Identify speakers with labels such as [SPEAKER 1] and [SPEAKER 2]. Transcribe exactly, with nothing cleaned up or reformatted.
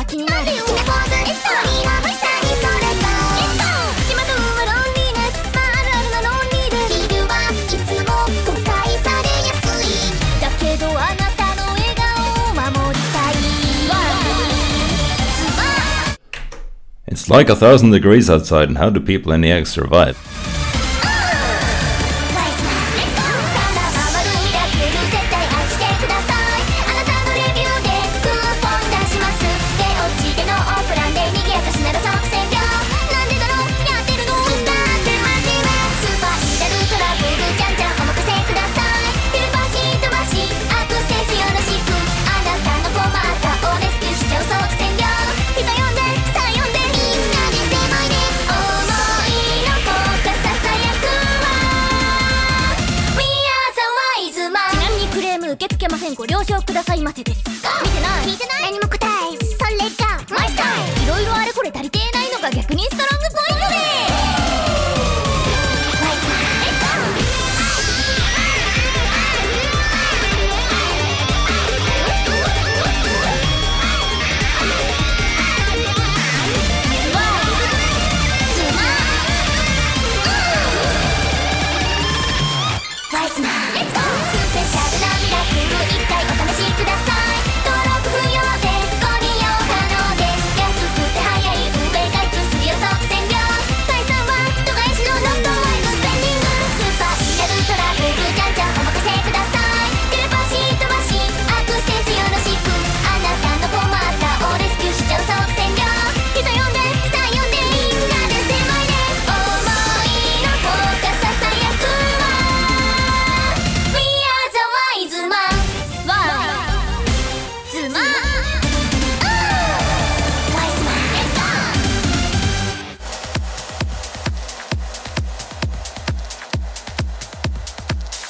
[SPEAKER 1] 気になる。決めポーズエストリーはまさにそれか。ゲットつきまとうはロンリーネス、まああるあるなロンリーです。昼はいつも誤解されやすい。だけどあなたの笑顔を守りたい。
[SPEAKER 2] It's like a thousand degrees outside, and how do people in the egg survive?
[SPEAKER 1] 受け付けません。ご了承くださいませです。見てない聞いてない何も